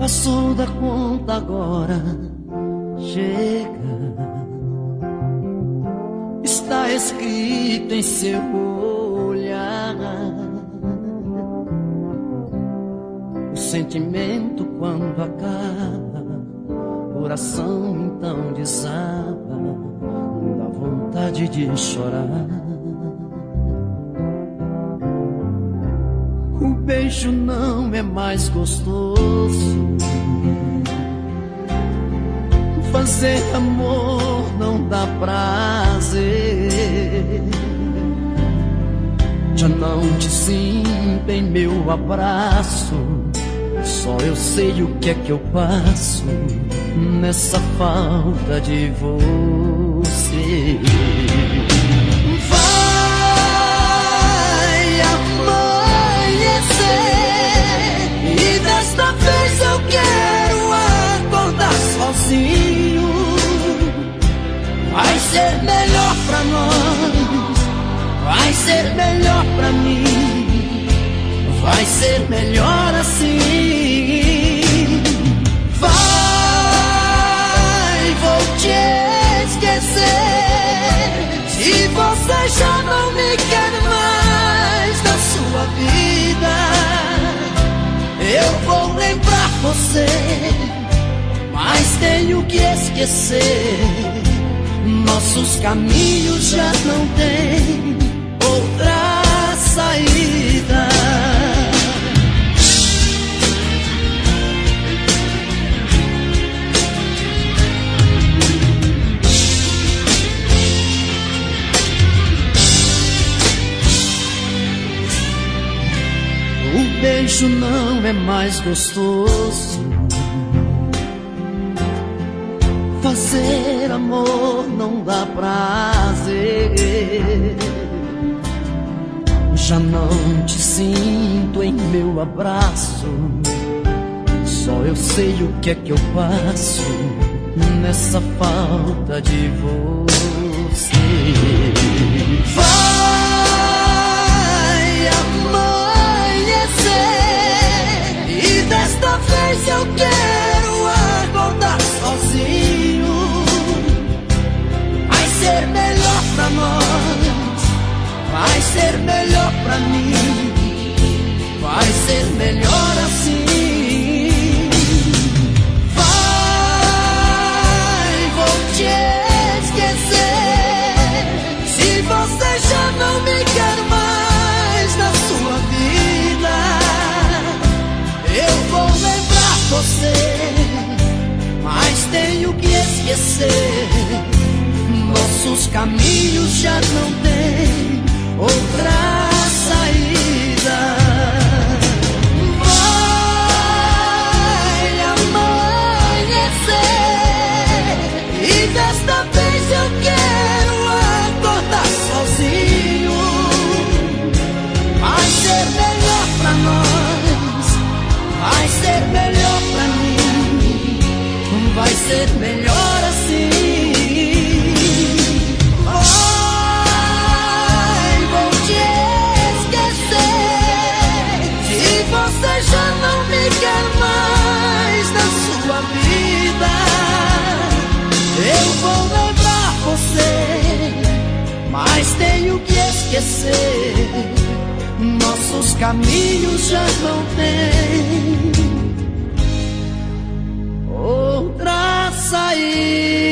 passou da conta agora. Chega, está escrito em seu olhar. O sentimento quando acaba, o coração então desaba, dá vontade de chorar. O beijo não é mais gostoso, fazer amor não dá prazer. Já não te sinto em meu abraço, só eu sei o que é que eu passo nessa falta de você. Vai amanhecer e desta vez eu quero acordar sozinho. Vai ser melhor pra nós, vai ser melhor pra mim, vai ser melhor assim. Vai, vou te esquecer. Se você já não me quer mais na sua vida, eu vou lembrar você, mas tenho que esquecer. Nossos caminhos já não têm outra saída. O beijo não é mais gostoso, fazer amor não dá prazer. Já não te sinto em meu abraço, só eu sei o que é que eu passo nessa falta de você. Vai amanhecer e desta vez eu quero acordar sozinho. Vai ser melhor pra nós, vai ser melhor pra mim, vai ser melhor assim. Vai, vou te esquecer. Se você já não me quer mais na sua vida, eu vou lembrar você, mas tenho que esquecer. Nossos caminhos já não têm outra saída. Vai amanhecer e desta vez eu quero acordar sozinho. Vai ser melhor pra nós, vai ser melhor pra mim, vai ser melhor assim. Você já não me quer mais na sua vida, eu vou lembrar você, mas tenho que esquecer. Nossos caminhos já não têm outra saída.